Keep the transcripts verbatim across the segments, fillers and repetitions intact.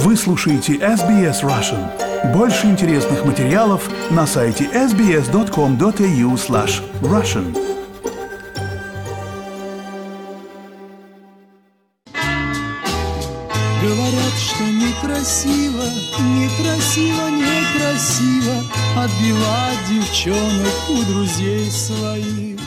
Вы слушаете эс би эс Russian. Больше интересных материалов на сайте эс би эс точка ком точка эй ю слэш Russian. Говорят, что некрасиво, некрасиво, некрасиво отбивать девчонок у друзей своих.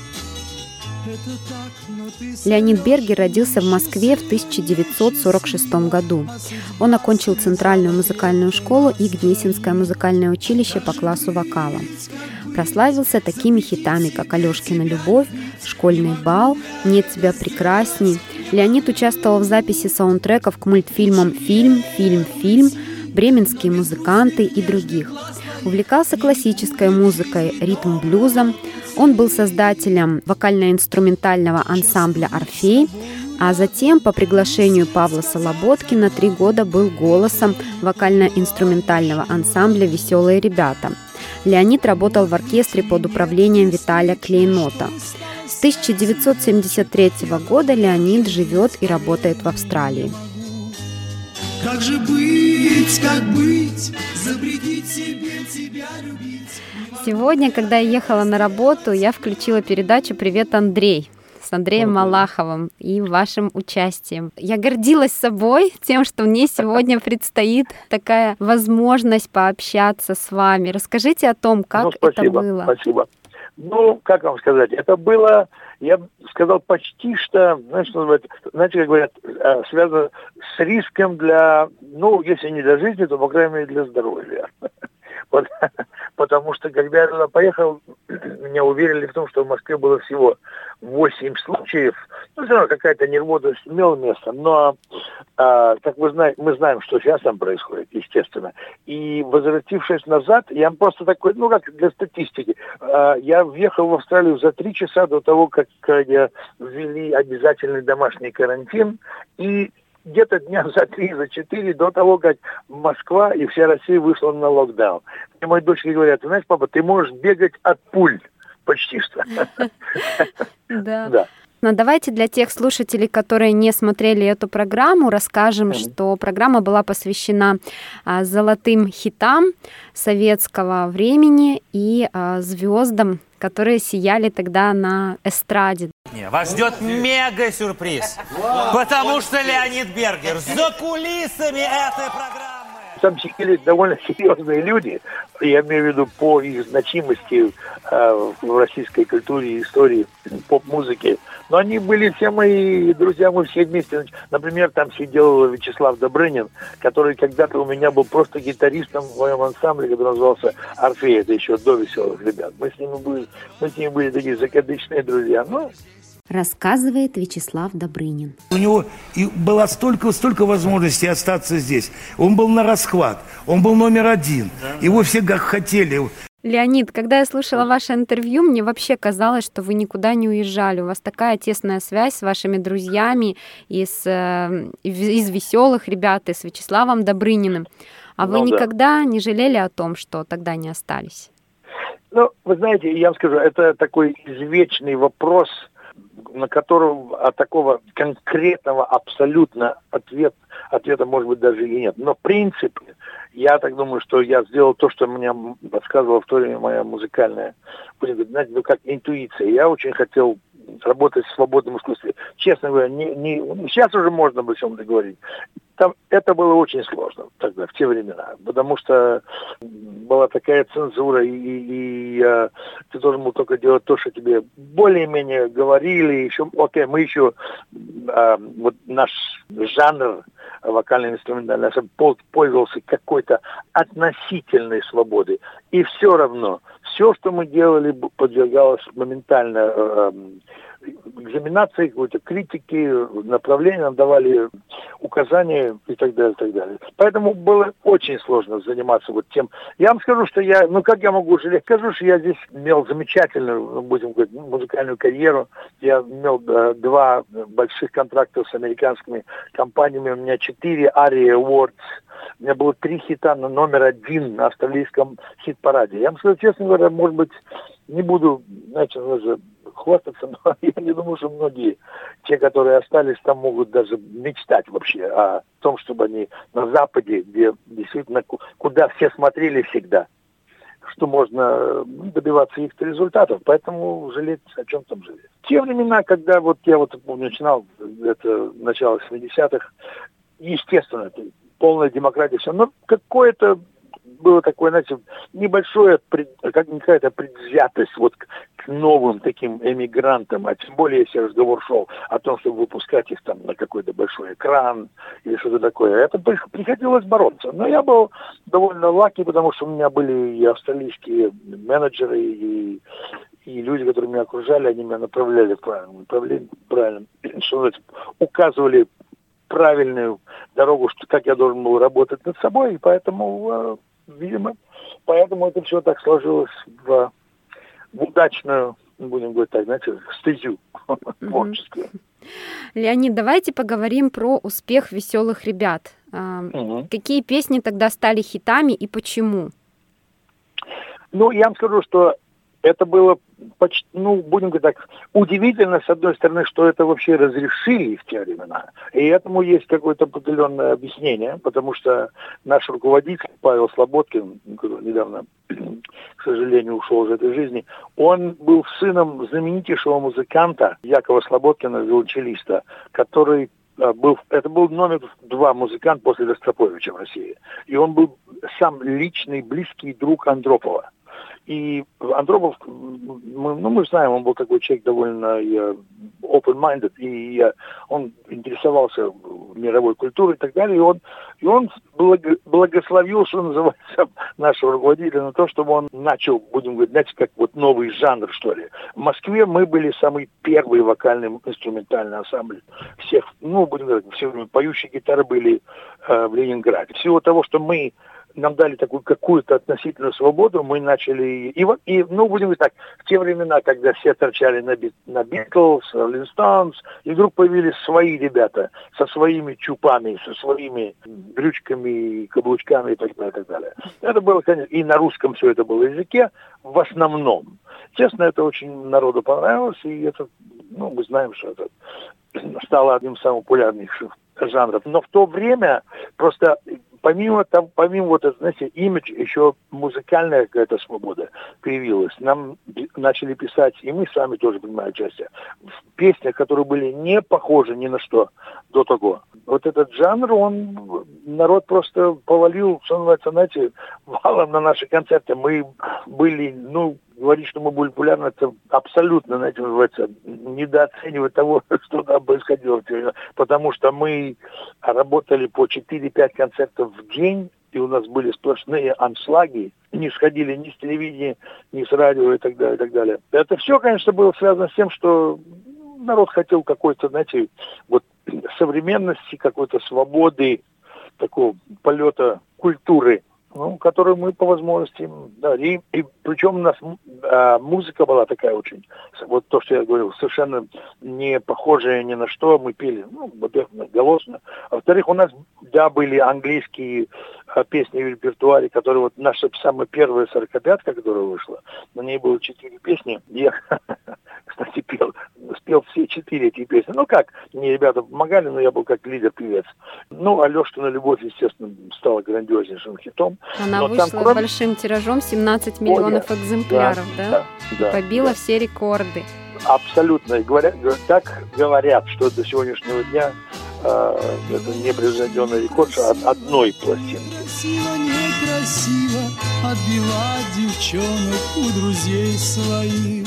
Леонид Бергер родился в Москве в тысяча девятьсот сорок шестом году. Он окончил Центральную музыкальную школу и Гнесинское музыкальное училище по классу вокала. Прославился такими хитами, как «Алешкина любовь», «Школьный бал», «Нет тебя прекрасней». Леонид участвовал в записи саундтреков к мультфильмам «Фильм», «Фильм», «Фильм», «Бременские музыканты» и других. Увлекался классической музыкой, ритм-блюзом. Он был создателем вокально-инструментального ансамбля «Орфей», а затем по приглашению Павла Солоботкина три года был голосом вокально-инструментального ансамбля «Веселые ребята». Леонид работал в оркестре под управлением Виталия Клейнота. С тысяча девятьсот семьдесят третьего года Леонид живет и работает в Австралии. Как же быть, как быть, запретить себе тебя любить? Сегодня, когда я ехала на работу, я включила передачу «Привет, Андрей» с Андреем Малаховым и вашим участием. Я гордилась собой тем, что мне сегодня предстоит такая возможность пообщаться с вами. Расскажите о том, как ну, спасибо, это было. Спасибо. Ну, как вам сказать, это было, я бы сказал, почти что, знаете, что называется, знаете, как говорят, связано с риском для, ну, если не для жизни, то, по крайней мере, для здоровья. Вот, потому что, когда я туда поехал, меня уверили в том, что в Москве было всего восемь случаев. Ну, все равно какая-то нервозность имела место. Но, а, как вы знаете, мы знаем, что сейчас там происходит, естественно. И, возвратившись назад, я просто такой, ну, как для статистики, а, я въехал в Австралию за три часа до того, как я ввели обязательный домашний карантин. И где-то дня за три, за четыре до того, как Москва и вся Россия вышла на локдаун. И мои дочери говорят: знаешь, папа, ты можешь бегать от пуль почти что. Да. Но давайте для тех слушателей, которые не смотрели эту программу, расскажем, mm-hmm. что программа была посвящена а, золотым хитам советского времени и а, звездам, которые сияли тогда на эстраде. Вас ждет мега-сюрприз, потому что Леонид Бергер за кулисами этой программы. Там сидели довольно серьезные люди, я имею в виду по их значимости э, в российской культуре и истории поп-музыки. Но они были все мои друзья, мы все вместе. Например, там сидел Вячеслав Добрынин, который когда-то у меня был просто гитаристом в моем ансамбле, который назывался «Орфей», это еще до «Веселых ребят». Мы с ними были, мы с ними были такие закадычные друзья. Ну, рассказывает Вячеслав Добрынин. У него и было столько, столько возможностей остаться здесь. Он был на расхват, он был номер один. Да. Его все как хотели. Леонид, когда я слушала ваше интервью, мне вообще казалось, что вы никуда не уезжали. У вас такая тесная связь с вашими друзьями из, из «Веселых ребят», и с Вячеславом Добрыниным. А вы ну, никогда да. не жалели о том, что тогда не остались? Ну, вы знаете, я вам скажу, это такой извечный вопрос, на которого от такого конкретного абсолютно ответ, ответа, может быть, даже и нет. Но в принципе, я так думаю, что я сделал то, что мне подсказывала в то время моя музыкальная, будем говорить, знаете, ну, как интуиция. Я очень хотел работать в свободном искусстве. Честно говоря, не, не, сейчас уже можно обо всем договорить. Там это было очень сложно тогда, в те времена, потому что была такая цензура, и, и, и э, ты должен был только делать то, что тебе более-менее говорили. Еще, окей, мы еще, э, вот наш жанр вокально-инструментальный пользовался какой-то относительной свободой. И все равно, все, что мы делали, подвергалось моментально э, экзаменации, какой-то критики, направления, нам давали указания и так далее, и так далее. Поэтому было очень сложно заниматься вот тем. Я вам скажу, что я, ну как я могу жалеть? Скажу, что я здесь имел замечательную, будем говорить, музыкальную карьеру. Я имел э, два больших контракта с американскими компаниями. У меня четыре Aria Awards. У меня было три хита на номер один на австралийском хит-параде. Я вам скажу, честно говоря, может быть, не буду, знаете, хвастаться, но я не думаю, что многие, те, которые остались там, могут даже мечтать вообще о том, чтобы они на Западе, где действительно куда все смотрели всегда, что можно добиваться их результатов, поэтому жалеть, о чем там жалеть. В те времена, когда вот я вот помню, начинал, это начало семидесятых, естественно, это полная демократия, все, но какое-то было такое, знаете, небольшое, как какая-то предвзятость вот к, к новым таким эмигрантам, а тем более, если разговор шел о том, чтобы выпускать их там на какой-то большой экран или что-то такое, это приходилось бороться. Но я был довольно лаки, потому что у меня были и австралийские менеджеры, и, и люди, которые меня окружали, они меня направляли в правильном направлении, правильно, что называется, указывали правильную дорогу, что, как я должен был работать над собой, и поэтому, видимо, поэтому это все так сложилось в, в удачную, будем говорить так, знаете, стезю творческую. Леонид, давайте поговорим про успех «Веселых ребят». Mm-hmm. Какие песни тогда стали хитами и почему? Ну, я вам скажу, что это было, почти, ну, будем говорить так, удивительно, с одной стороны, что это вообще разрешили в те времена. И этому есть какое-то определенное объяснение, потому что наш руководитель Павел Слободкин, который недавно, к сожалению, ушел из этой жизни, он был сыном знаменитейшего музыканта Якова Слободкина, виолончелиста, который был, это был номер два музыкант после Ростроповича в России. И он был сам личный, близкий друг Андропова. И Андропов, мы, ну, мы знаем, он был такой человек довольно uh, open-minded, и uh, он интересовался мировой культурой и так далее, и он, и он благо, благословил, что называется, нашего руководителя на то, чтобы он начал, будем говорить, знаете, как вот новый жанр, что ли. В Москве мы были самый первый вокальный инструментальный ансамбль всех, ну, будем говорить, все время поющие гитары были uh, в Ленинграде. Всего того, что мы нам дали такую какую-то относительную свободу, мы начали, и, и ну, будем говорить так, в те времена, когда все торчали на, на Beatles, Rolling Stones, и вдруг появились свои ребята со своими чупами, со своими брючками, каблучками и так далее, и так далее. Это было, конечно, и на русском все это было языке, в основном. Честно, это очень народу понравилось, и это, ну, мы знаем, что это стало одним из самых популярнейших жанров. Но в то время просто помимо там, помимо вот, знаете, имидж, еще музыкальная какая-то свобода появилась. Нам начали писать, и мы сами тоже принимали участие, в песнях, которые были не похожи ни на что до того. Вот этот жанр, он, народ просто повалил, что называется, знаете, валом на наши концерты. Мы были, ну, говорить, что мы были популярны, это абсолютно, знаете, называется, недооценивать того, что там происходило. Потому что мы работали по четыре-пять концертов в день, и у нас были сплошные аншлаги, не сходили ни с телевидения, ни с радио и так далее, и так далее. Это все, конечно, было связано с тем, что народ хотел какой-то, знаете, вот современности, какой-то свободы, такого полета культуры, ну, которую мы по возможности, да, и, и причем у нас а, музыка была такая очень, вот то, что я говорил, совершенно не похожая ни на что, мы пели, ну, во-первых, голосно, а во-вторых, у нас, да, были английские а, песни в репертуаре, которые вот наша самая первая сорокопятка, которая вышла, на ней было четыре песни, я, кстати, пел, спел все четыре эти песни, ну как, мне ребята помогали, но я был как лидер-певец. Ну, Алешкина «Любовь», естественно, стала грандиознейшим хитом. Она но вышла там, кроме... большим тиражом, семнадцать миллионов О, экземпляров, да? да? да Побила да. все рекорды. Абсолютно. И говорят, так говорят, что до сегодняшнего дня э, это непревзойденный рекорд от одной пластинки. Красиво, некрасиво отбила девчонок у друзей своих.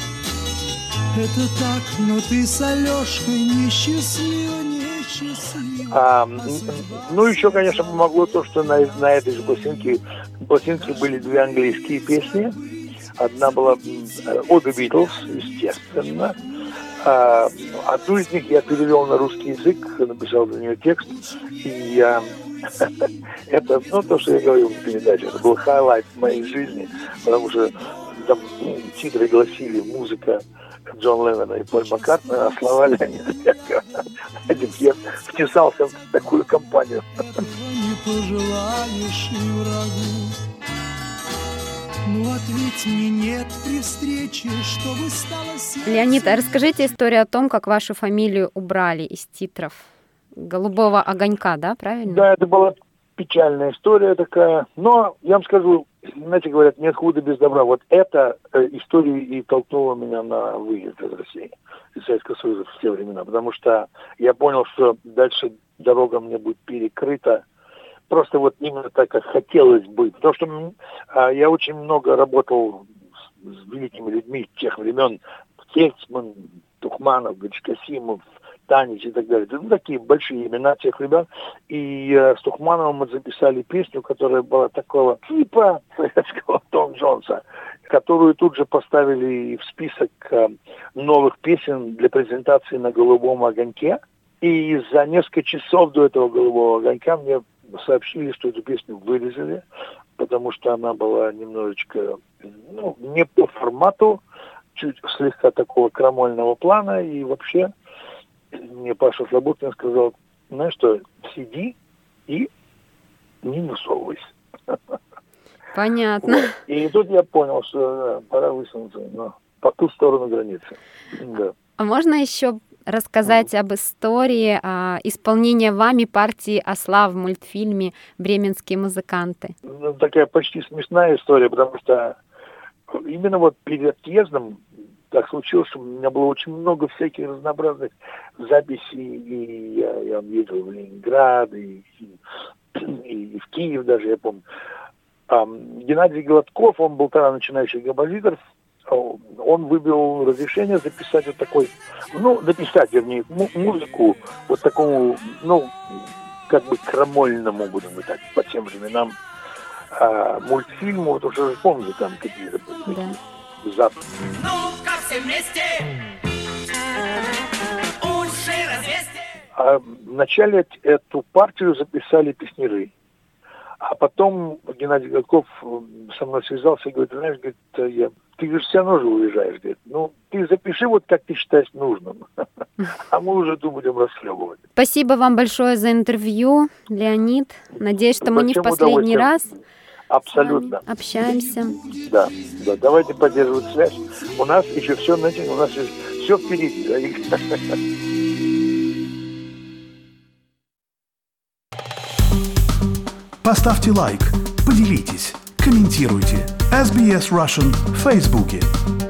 Это так, но ты с Алешкой несчастлива, несчастлива. А, ну, еще, конечно, помогло то, что на, на этой же пластинке, пластинке были две английские песни. Одна была обе Beatles, естественно. А, одну из них я перевел на русский язык, написал для нее текст. И я... это, ну, то, что я говорил в передаче, это был хайлайт моей жизни, потому что там титры гласили «Музыка Джон Леннона и Поль Маккартни», а слова Леонида Бергера. Я втесался в такую компанию. Не пожелаешь и врагу. Ну ответь мне нет при встрече, чтобы стало сердце. Леонид, а расскажите историю о том, как вашу фамилию убрали из титров «Голубого огонька», да, правильно? Да, это была печальная история такая. Но я вам скажу, знаете, говорят, нет худа без добра. Вот эта э, история и толкнула меня на выезд из России, из Советского Союза в те времена. Потому что я понял, что дальше дорога мне будет перекрыта. Просто вот именно так, как хотелось бы. Потому что э, я очень много работал с, с великими людьми тех времен. Кельцман, Тухманов, Гачкасимов, Танич и так далее. Ну, такие большие имена тех ребят. И э, с Тухмановым мы записали песню, которая была такого типа советского Том Джонса, которую тут же поставили в список э, новых песен для презентации на «Голубом огоньке». И за несколько часов до этого «Голубого огонька» мне сообщили, что эту песню вырезали, потому что она была немножечко, ну, не по формату, чуть слегка такого крамольного плана, и вообще мне Паша Слободкин сказал: знаешь что, сиди и не высовывайся. Понятно. Вот. И тут я понял, что да, пора высунуться но по ту сторону границы. Да. А можно еще рассказать mm-hmm. об истории а, исполнения вами партии осла в мультфильме «Бременские музыканты»? Ну, такая почти смешная история, потому что именно вот перед отъездом так случилось, что у меня было очень много всяких разнообразных записей, и я, я ездил в Ленинград, и, и, и в Киев даже, я помню. А, Геннадий Гладков, он был тогда начинающий композитор, он выбил разрешение записать вот такой, ну, написать, вернее, музыку вот такому, ну, как бы крамольному, будем мы так, по тем временам, а, мультфильму, вот уже помните, там какие-то были. Да. Зап... Ну-ка все вместе! Уши развесьте! А вначале эту партию записали песняры. А потом Геннадий Гладков со мной связался и говорит: знаешь, говорит, я, ты же все равно же уезжаешь. Говорит, ну, ты запиши вот как ты считаешь нужным. А мы уже тут будем расхлебывать. Спасибо вам большое за интервью, Леонид. Надеюсь, что мы не в последний раз Абсолютно. общаемся. Да, да, давайте поддерживать связь. У нас еще все, знаете, у нас все впереди. Да? Поставьте лайк, поделитесь, комментируйте. эс би эс Russian в Фейсбуке.